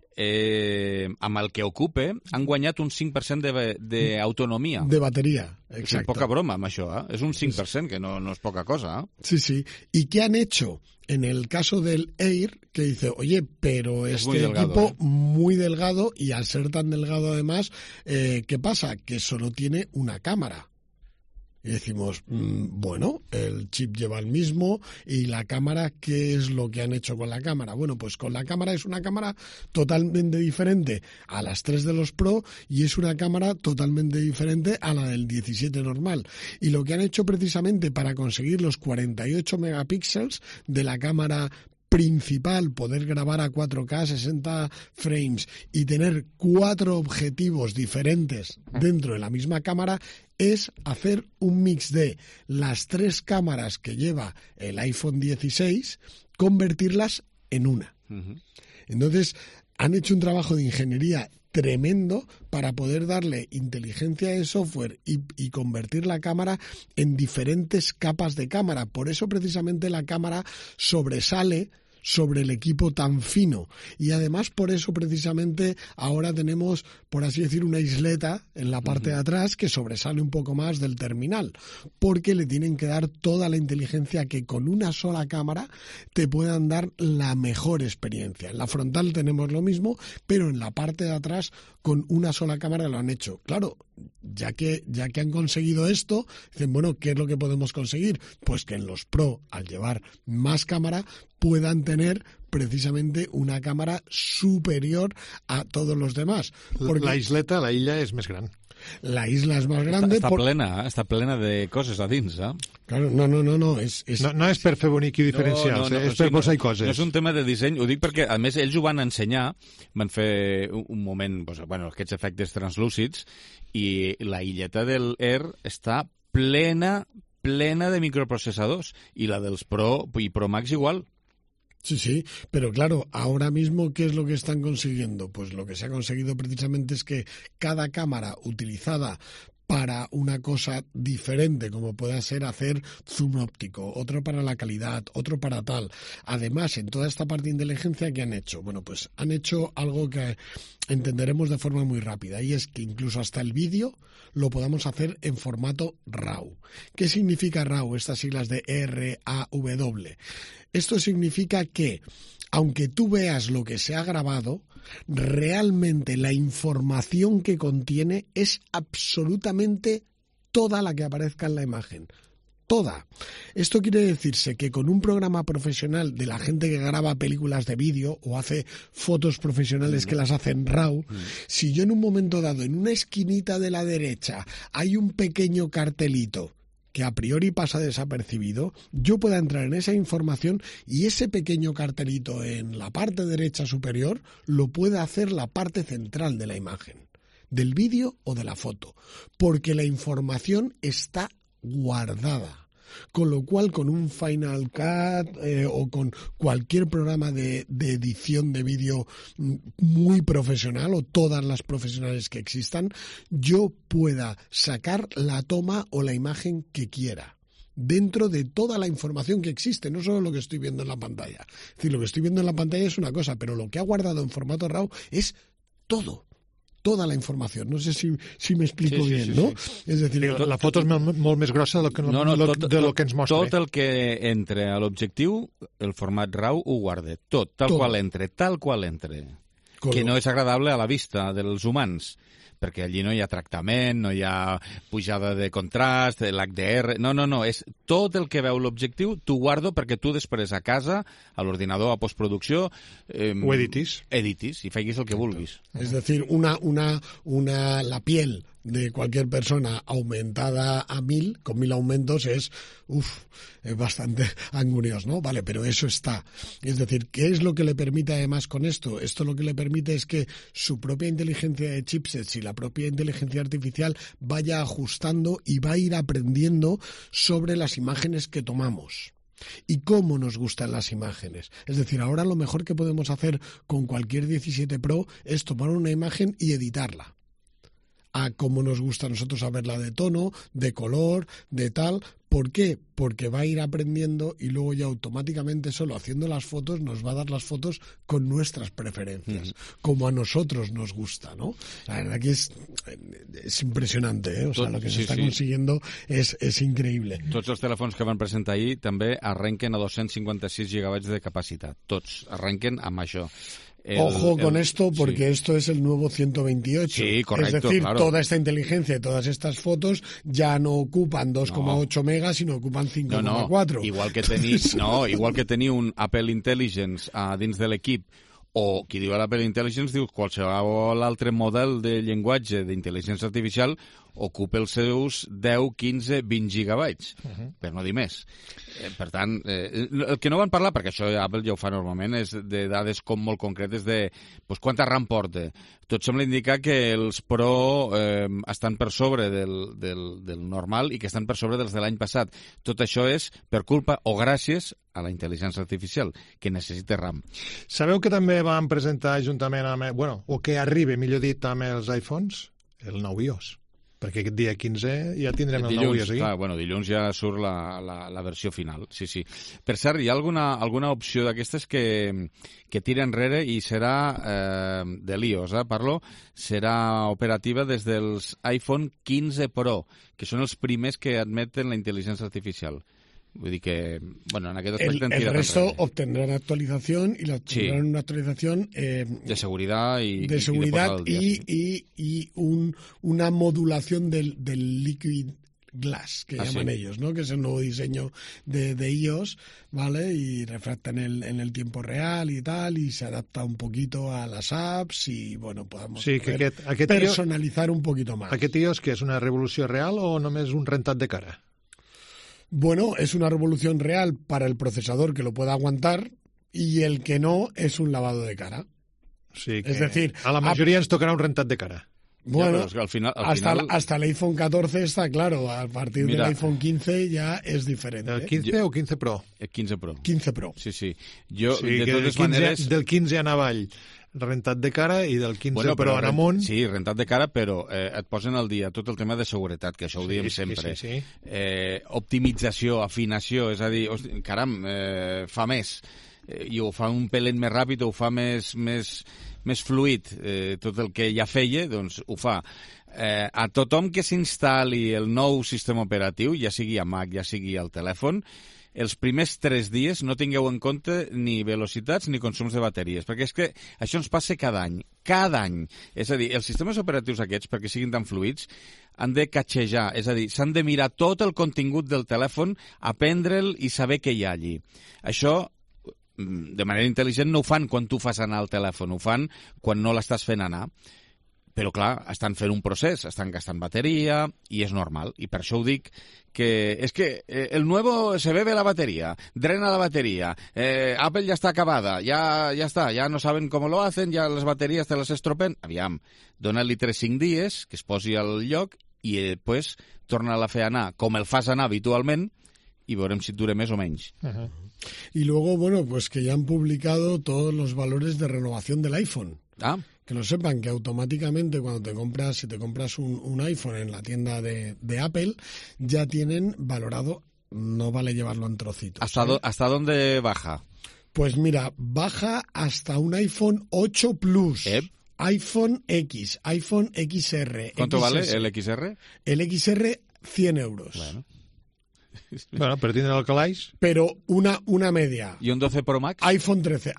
amb el que ocupe, han guanyat un 5% d'autonomia. De batería, És exacto. poca broma, amb això, És un 5%, que no es poca cosa, Sí. ¿Y qué han hecho? En el caso del Air, que dice, oye, pero este equipo muy delgado, y al ser tan delgado además, ¿qué pasa? Que solo tiene una cámara. Y decimos, bueno, el chip lleva el mismo y la cámara, ¿qué es lo que han hecho con la cámara? Bueno, pues con la cámara es una cámara totalmente diferente a las 3 de los Pro y es una cámara totalmente diferente a la del 17 normal. Y lo que han hecho precisamente para conseguir los 48 megapíxeles de la cámara principal, poder grabar a 4K 60 frames y tener 4 objetivos diferentes dentro de la misma cámara, es hacer un mix de las 3 cámaras que lleva el iPhone 16, convertirlas en una. Entonces, han hecho un trabajo de ingeniería tremendo para poder darle inteligencia de software y convertir la cámara en diferentes capas de cámara. Por eso precisamente la cámara sobresale sobre el equipo tan fino, y además por eso precisamente ahora tenemos, por así decir, una isleta en la parte de atrás que sobresale un poco más del terminal, porque le tienen que dar toda la inteligencia que con una sola cámara te puedan dar la mejor experiencia. En la frontal tenemos lo mismo, pero en la parte de atrás con una sola cámara lo han hecho. Claro, ya que han conseguido esto, dicen, bueno, ¿qué es lo que podemos conseguir? Pues que en los Pro, al llevar más cámara, puedan tener precisamente una cámara superior a todos los demás. Porque la illa és més gran. La isla és més grande. Està plena de coses a dins, Claro, no. No és per fer bonic i diferencials, és per posar coses. No és un tema de disseny, ho dic perquè, a més, ells ho van ensenyar, van fer un moment, aquests efectes translúcids, i la illeta del Air està plena de microprocesadors, i la dels Pro i Pro Max igual. Sí, pero claro, ahora mismo, ¿qué es lo que están consiguiendo? Pues lo que se ha conseguido precisamente es que cada cámara utilizada para una cosa diferente, como pueda ser hacer zoom óptico, otro para la calidad, otro para tal. Además, en toda esta parte de inteligencia, ¿qué han hecho? Bueno, pues han hecho algo que entenderemos de forma muy rápida, y es que incluso hasta el vídeo lo podamos hacer en formato RAW. ¿Qué significa RAW? Estas siglas de RAW. Esto significa que, aunque tú veas lo que se ha grabado, realmente la información que contiene es absolutamente toda la que aparezca en la imagen. Toda. Esto quiere decirse que con un programa profesional de la gente que graba películas de vídeo o hace fotos profesionales que las hacen RAW, si yo en un momento dado, en una esquinita de la derecha, hay un pequeño cartelito que a priori pasa desapercibido, yo pueda entrar en esa información y ese pequeño cartelito en la parte derecha superior lo pueda hacer la parte central de la imagen, del vídeo o de la foto, porque la información está guardada. Con lo cual, con un Final Cut o con cualquier programa de edición de vídeo muy profesional, o todas las profesionales que existan, yo pueda sacar la toma o la imagen que quiera dentro de toda la información que existe, no solo lo que estoy viendo en la pantalla. Es decir, lo que estoy viendo en la pantalla es una cosa, pero lo que ha guardado en formato RAW es todo. toda la información. No sé si me explico bien, ¿no? Sí. És a dir, la foto és molt més grossa de lo que ens mostra. Tot el que entra a l'objectiu, el format RAW ho guarda. Tot, tal qual entre. Que no és agradable a la vista dels humans, perquè allí no hi ha tractament, no hi ha pujada de contrast, l'HDR... No, és tot el que veu l'objectiu, t'ho guardo perquè tu després a casa, a l'ordinador, a postproducció... Ho editis. Editis i faiguis el que vulguis. Es decir, la piel de cualquier persona aumentada a 1000, con 1000 aumentos, es bastante angurioso, ¿no? Vale, pero eso está. Es decir, ¿qué es lo que le permite además con esto? Esto lo que le permite es que su propia inteligencia de chipsets y la propia inteligencia artificial vaya ajustando y va a ir aprendiendo sobre las imágenes que tomamos. Y cómo nos gustan las imágenes. Es decir, ahora lo mejor que podemos hacer con cualquier 17 Pro es tomar una imagen y editarla. A cómo nos gusta a nosotros saberla de tono, de color, de tal. ¿Por qué? Porque va a ir aprendiendo y luego ya automáticamente solo haciendo las fotos nos va a dar las fotos con nuestras preferencias, como a nosotros nos gusta, ¿no? La verdad que es impresionante, ¿eh? O sea, lo que se está consiguiendo es increïble. Tots els telèfons que van presentar ahir també arrenquen a 256 GB de capacitat. Tots arrenquen amb això. Ojo con esto, porque esto es el nuevo 128. Sí, correcto, es decir, claro. Toda esta inteligencia y todas estas fotos ya no ocupan 2,8 megas, sino ocupan 5,4. Igual que tenir un Apple Intelligence dins de l'equip, o qui diu l'Apple Intelligence diu qualsevol altre model de llenguatge d'intel·ligència artificial ocupa els seus 10, 15, 20 gigabytes, per no dir més. Per tant, el que no van parlar, perquè això Apple ja ho fa normalment, és de dades molt concretes de quanta RAM porta. Tot sembla indicar que els Pro estan per sobre del normal i que estan per sobre dels de l'any passat. Tot això és per culpa o gràcies a la intel·ligència artificial, que necessita RAM. Sabeu que també van presentar juntament amb... o que arriba, millor dit, amb els iPhones, el nou iOS. Perquè aquest dia 15 ja tindrem el nou iOS aquí. Dilluns ja surt la versió final, sí. Per cert, hi ha alguna opció d'aquestes que tira enrere i serà de l'iOS, parlo, serà operativa des dels iPhone 15 Pro, que són els primers que admeten la intel·ligència artificial. Vull dir que, en aquest aspecte el resto obtendrán actualización y tendrán una actualización de seguridad y una modulación del liquid glass, que llaman ellos, ¿no? Que es el nuevo diseño de iOS, ¿vale? Y refracta en el tiempo real y tal, y se adapta un poquito a las apps y, podamos personalizar un poquito más. Aquest iOS, que és una revolució real o només un rentat de cara? Bueno, es una revolución real para el procesador que lo pueda aguantar y el que no es un lavado de cara. Sí, que es decir, a la mayoría ens tocarà un rentat de cara. Bueno, al final... hasta el iPhone 14 está claro, a partir del iPhone 15 ya es diferente. ¿El 15 o 15 Pro? El 15 Pro. 15 Pro. Sí. De totes maneres... Del 15 en avall rentat de cara i del 15 però en amunt... Sí, rentat de cara, però et posen al dia tot el tema de seguretat, que això ho diem sempre. Sí. Optimització, afinació, és a dir, caram, fa més. I ho fa un pelet més ràpid, ho fa més fluid. Tot el que ja feia, doncs ho fa. A tothom que s'instal·li el nou sistema operatiu, ja sigui a Mac, ja sigui al telèfon, els primers 3 dies no tingueu en compte ni velocitats ni consums de bateries, perquè és que això ens passa cada any. És a dir, els sistemes operatius aquests, perquè siguin tan fluids, han de catxejar, és a dir, s'han de mirar tot el contingut del telèfon, aprendre'l i saber què hi ha allí. Això, de manera intel·ligent, no ho fan quan tu fas anar el telèfon, ho fan quan no l'estàs fent anar. Però, clar, estan fent un procés, estan gastant bateria i és normal. I per això ho dic, que és que el nuevo se bebe la batería, drena la batería, Apple ya está acabada, ya está, ya no saben cómo lo hacen, ya las baterías te las estropen. Aviam, dona-li 3-5 dies, que es posi al lloc, i després torna-la a fer anar com el fas anar habitualment i veurem si dura més o menys. Y luego, que ya han publicado todos los valores de renovación del iPhone. Que lo sepan, que automáticamente si te compras un iPhone en la tienda de Apple, ya tienen valorado, no vale llevarlo en trocitos. ¿Hasta dónde baja? Pues mira, baja hasta un iPhone 8 Plus. iPhone X, iPhone XR. ¿Cuánto vale XS. el XR? El XR, 100 euros. Bueno, per tindre el calaix... Pero una media. ¿Y un 12 Pro Max? iPhone 13,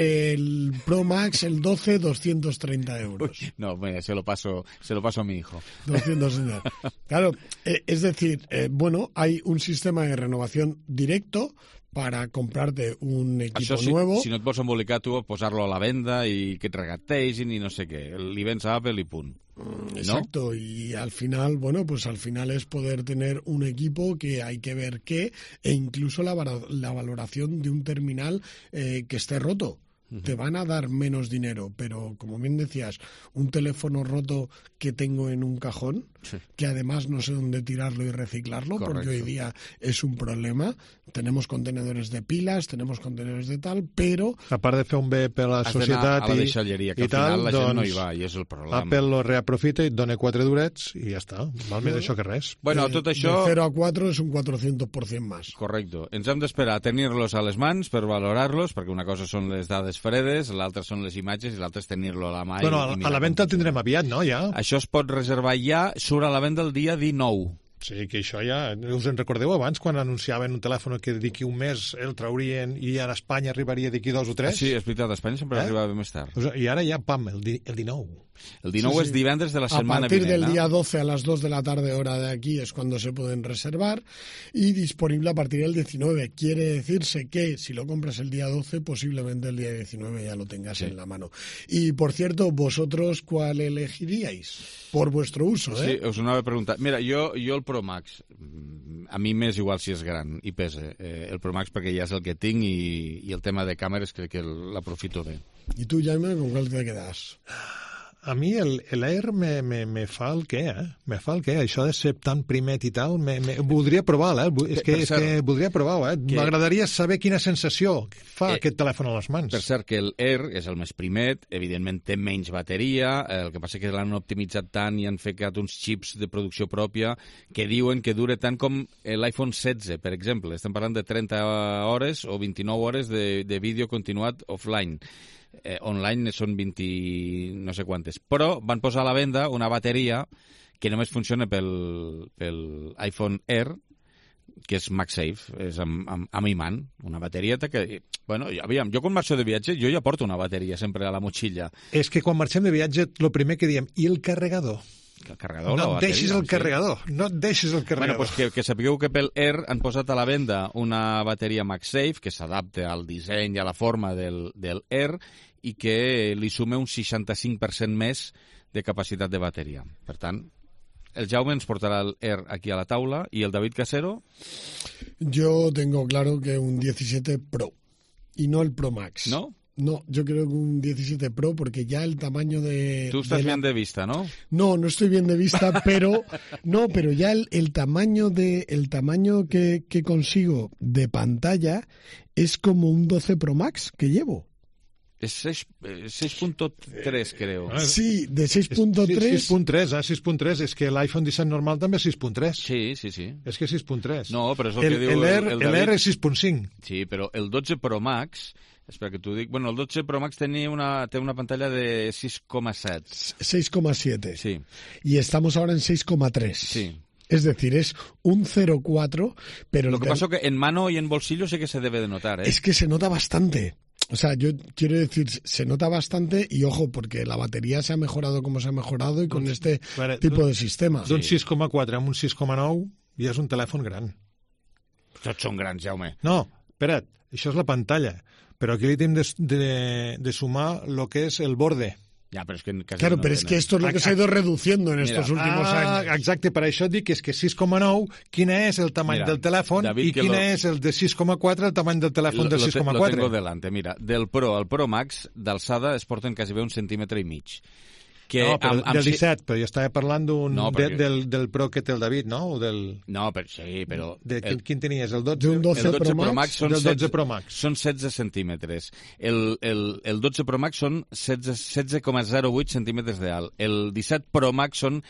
el Pro Max, el 12, 230 euros. No, mira, se lo paso a mi hijo. 260. Claro, es decir, bueno, hay un sistema de renovación directo para comprarte un equipo nuevo. Si no et vols embolicar tu, posar-lo a la venda i que et regateixin i no sé què. Li vens a Apple i punt. Exacto, ¿no? Y al final, bueno, pues al final es poder tener un equipo que hay que ver qué, e incluso la valoración de un terminal que esté roto. Te van a dar menos dinero, pero como bien decías, un teléfono roto que tengo en un cajón, que además no sé dónde tirarlo y reciclarlo, correcto, porque hoy día es un problema. Tenemos contenedores de pilas, tenemos contenedors de tal, però... A part de fer un bé per la societat a la deixalleria, que al final la gent no hi va, i és el problema. Apple lo reaprofita i et dona 4 durets i ja està. Val més això que res. Bueno, tot això... De 0 a 4 és un 400% més. Correcte. Ens hem d'esperar a tenir-los a les mans per valorar-los, perquè una cosa són les dades fredes, l'altra són les imatges i l'altra és tenir-lo a la mà. Bueno, a la venda el tindrem aviat, no? Ja. Això es pot reservar ja, surt a la venda el dia 19. Sí, que això ja... Us en recordeu abans quan anunciaven un telèfon que d'aquí un mes el traurien i a Espanya arribaria d'aquí 2 o 3? Sí, és veritat, a Espanya sempre arribava més tard. I ara ja, pam, el 19. El 19 es divendres de la semana vinent. A partir del día 12 a las 2 de la tarde, hora de aquí, es cuando se pueden reservar, y disponible a partir del 19. Quiere decirse que si lo compras el día 12, posiblemente el día 19 ya lo tengas en la mano. Y, por cierto, ¿vosotros cuál elegiríais? Por vuestro uso, Sí, us anava a preguntar. Mira, jo el Pro Max, a mi m'és igual si és gran i pesa. El Pro Max perquè ja és el que tinc i el tema de càmeres crec que l'aprofito bé. I tu, Jaime, con cuál te quedas? A mi l'Air me fa el què, Me fa el què? Això de ser tan primet i tal, voldria provar-ho, És que voldria provar-ho, M'agradaria saber quina sensació fa aquest telèfon a les mans. Per cert, que l'Air és el més primet, evidentment té menys bateria, el que passa que l'han optimitzat tant i han ficat uns xips de producció pròpia que diuen que dura tant com l'iPhone 16, per exemple. Estem parlant de 30 hores o 29 hores de vídeo continuat offline. Online són 20 no sé quantes, però van posar a la venda una bateria que només funciona pel iPhone Air, que és MagSafe, és amb imant, una baterieta que... Bueno, aviam, jo quan marxo de viatge, jo ja porto una bateria sempre a la motxilla. És que quan marxem de viatge, el primer que diem, i el carregador? El carregador, no et deixis el carregador, no et deixis el carregador. Bueno, pues que sapigueu que pel Air han posat a la venda una bateria MagSafe que s'adapta al disseny i a la forma del Air i que li suma un 65% més de capacitat de bateria. Per tant, el Jaume ens portarà el Air aquí a la taula i el David Casero... Yo tengo claro que un 17 Pro y no el Pro Max. ¿No? No, yo creo que un 17 Pro, porque ya el tamaño de... Tú estás bien de vista, ¿no? No, no estoy bien de vista, pero ya el tamaño que consigo de pantalla es como un 12 Pro Max que llevo. Es 6.3, creo. Sí, de 6.3. 6.3, 6.3. És que l'iPhone 17 normal també és 6.3. Sí. És que 6.3. No, però és el que diu el Air és 6.5. Sí, però el 12 Pro Max... Espera que t'ho dic. Bueno, el 12 Pro Max té una pantalla de 6,7. 6,7. Sí. Y estamos ahora en 6,3. Sí. Es decir, es un 0,4, pero... Lo que pasa es que en mano y en bolsillo sí que se debe de notar, Es que se nota bastante. O sea, yo quiero decir, se nota bastante y ojo, porque la batería se ha mejorado como se ha mejorado y con este tipo de sistema. D'un 6,4 amb un 6,9 ja és un telèfon gran. Tots són grans, Jaume. No, espera't, això és la pantalla. Però aquí li hem de sumar lo que es el borde. Ya, pero es que casi claro, pero es que esto es lo que se ha ido reduciendo en estos últimos años. Exacte, per això dic que és que 6,9, quin és el tamany del telèfon i quin és el de 6,4, el tamany del telèfon del 6,4. Lo tengo delante, mira, del Pro al Pro Max, d'alçada es porten quasi bé 1,5 centímetres. Que no, però del 17, però jo estava parlant del Pro que té el David, no? O del... No, però sí, però... Quin tenies, el 12? El 12 Pro Max són 12 Pro Max. Són 16 centímetres. El 12 Pro Max són 16,08 centímetres d'alt. El 17 Pro Max són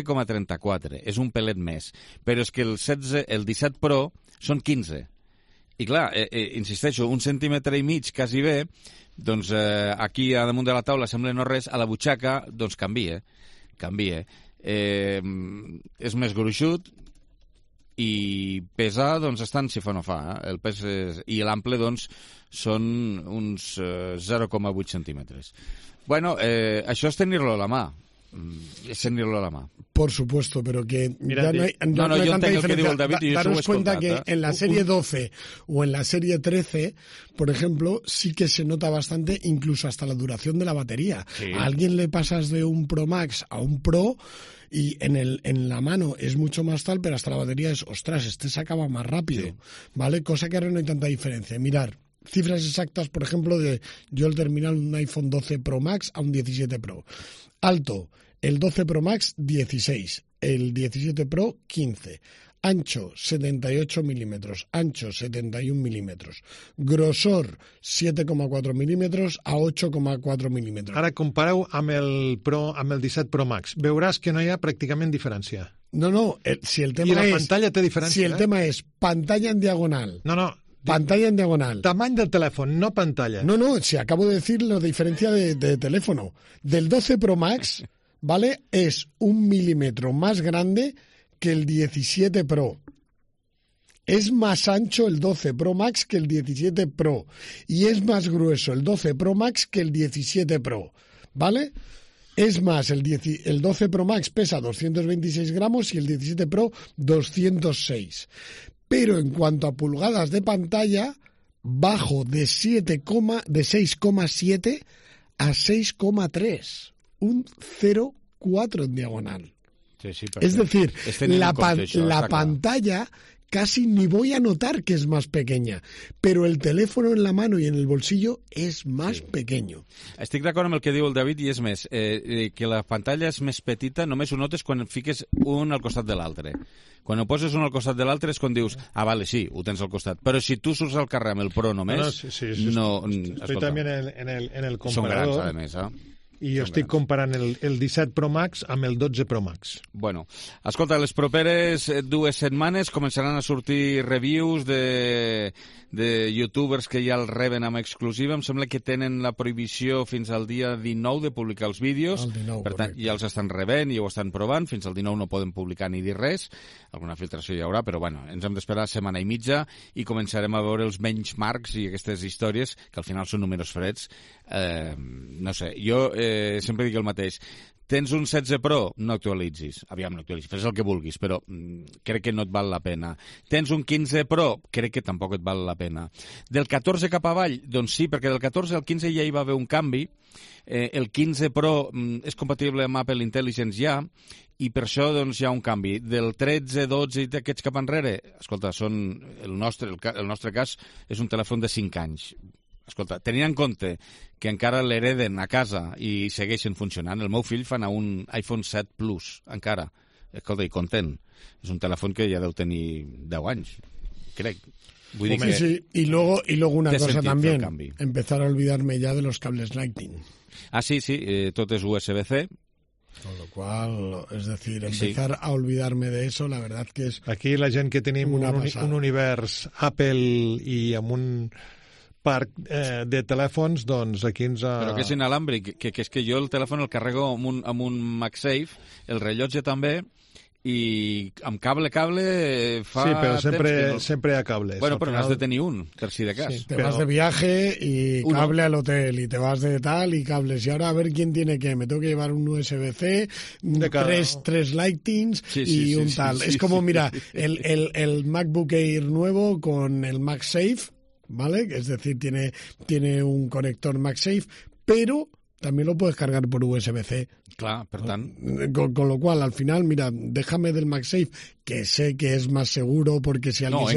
16,34. És un pelet més. Però és que el 17 Pro són 15. I clar, insisteixo, 1,5 centímetres quasi bé, doncs aquí a damunt de la taula sembla no res, a la butxaca doncs canvia. És més gruixut i pesa, doncs estan si fa no fa. El pes i l'ample, doncs, són uns 0,8 centímetres. Bueno, això és tenir-lo a la mà. Por supuesto, pero que mira, ya no hay tanta diferencia. Daros cuenta que en la serie 12 o en la serie 13, por ejemplo, sí que se nota bastante, incluso hasta la duración de la batería. Sí. A alguien le pasas de un Pro Max a un Pro y en la mano es mucho más tal, pero hasta la batería es, ostras, este se acaba más rápido, sí. ¿Vale? Cosa que ahora no hay tanta diferencia. Mirar, cifras exactas, por ejemplo, de yo el terminal un iPhone 12 Pro Max a un 17 Pro. Alto, el 12 Pro Max 16, el 17 Pro 15, ancho 78 milímetros, ancho 71 milímetros, grosor 7,4 milímetros a 8,4 milímetros. Ara compareu amb el 17 Pro Max. Veuràs que no hi ha pràcticament diferència. No, si el tema I la pantalla té diferència. Si el tema és pantalla en diagonal. No. Pantalla en diagonal. Tamaño del teléfono, no pantalla. No, si acabo de decir la diferencia de teléfono. Del 12 Pro Max, ¿vale? Es 1 milímetro más grande que el 17 Pro. Es más ancho el 12 Pro Max que el 17 Pro. Y es más grueso el 12 Pro Max que el 17 Pro. ¿Vale? Es más, el 12 Pro Max pesa 226 gramos y el 17 Pro 206. Pero en cuanto a pulgadas de pantalla, bajo de 6,7 a 6,3. Un 0,4 en diagonal. Sí, es decir, la pantalla casi ni voy a notar que es más pequeña, però el telèfon en la mano i en el bolsillo és més pequeño. Estic d'acord amb el que diu el David i és més, que la pantalla és més petita, només ho notes quan fiques un al costat de l'altre. Quan ho poses un al costat de l'altre és quan dius, vale, sí, ho tens al costat. Però si tu surts al carrer amb el Pro només... No, estoy también en el comparador. Són grans, a més, I jo estic comparant el 17 Pro Max amb el 12 Pro Max. Bueno, escolta, les properes 2 setmanes començaran a sortir reviews de youtubers que ja el reben amb exclusiva. Em sembla que tenen la prohibició fins al dia 19 de publicar els vídeos. El 19, per tant, correcte. ja els estan rebent i ho estan provant. Fins al 19 no poden publicar ni dir res. Alguna filtració hi haurà, però bueno, ens hem d'esperar setmana i mitja i començarem a veure els benchmarks i aquestes històries, que al final són números freds. No sé, jo sempre dic el mateix. Tens un 16 Pro, no actualitzis. Aviam, no actualitzis, fes el que vulguis, però crec que no et val la pena. Tens un 15 Pro, crec que tampoc et val la pena. Del 14 cap avall, doncs sí, perquè del 14 al 15 ja hi va haver un canvi. El 15 Pro és compatible amb Apple Intelligence ja, i per això doncs, hi ha un canvi. Del 13, 12 i d'aquests cap enrere, escolta, són el nostre cas és un telèfon de 5 anys. Escolta, tenint en compte que encara l'hereden a casa i segueixen funcionant, el meu fill fa anar un iPhone 7 Plus, encara. Escolta, i content. És un telèfon que ja deu tenir 10 anys, crec. Vull dir que... Sí. Y luego una cosa también, empezar a olvidarme ya de los cables Lightning. Sí, tot és USB-C. Con lo cual, es decir, empezar a olvidarme de eso, la verdad que es... Aquí la gent que tenim un univers Apple i amb un parc de telèfons, doncs aquí ens... Però que és inalàmbric, que és que jo el telèfon el carrego amb un MagSafe, el rellotge també, i amb cable fa... Sí, però sempre hi ha cables. Bueno, però n'has de tenir un, per si de cas. Sí, te vas de viaje y cable al hotel, y te vas de tal y cables. Y ahora a ver quién tiene qué. Me tengo que llevar un USB-C, tres Lightnings y un tal. Es como, mira, el MacBook Air nuevo con el MagSafe, ¿vale? Es decir, tiene un conector MagSafe, pero también lo puedes cargar por USB-C. Clar, per tant... Con lo cual, al final, mira, déjame del MagSafe, que sé que es más seguro, porque si alguien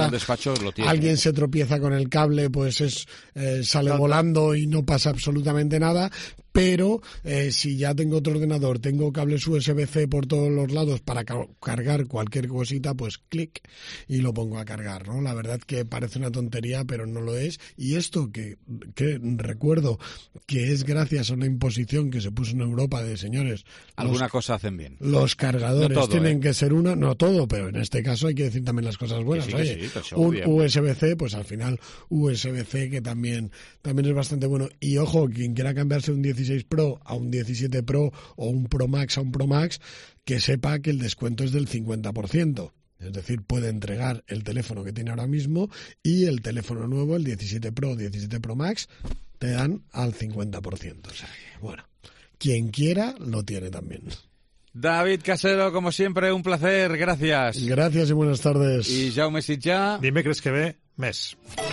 se tropieza con el cable, pues sale volando y no pasa absolutamente nada. Pero si ya tengo otro ordenador, tengo cables USB-C por todos los lados para cargar cualquier cosita, pues clic y lo pongo a cargar, ¿no? La verdad que parece una tontería, pero no lo es. Y esto que recuerdo que es gracias a una imposición que se puso en Europa de señores. Alguna cosa hacen bien. Los cargadores no todo, tienen que ser uno. No, no todo, pero en este caso hay que decir también las cosas buenas. Un USB-C, pues al final USB-C que también es bastante bueno. Y ojo, quien quiera cambiarse un 16 Pro a un 17 Pro o un Pro Max a un Pro Max, que sepa que el descuento es del 50%. Es decir, puede entregar el teléfono que tiene ahora mismo y el teléfono nuevo, el 17 Pro o 17 Pro Max, te dan al 50%. O sea, bueno, quien quiera lo tiene también. David Casero, como siempre, un placer. Gracias. Gracias y buenas tardes. Y Jaume Sitjà. Dimecres que ve, més.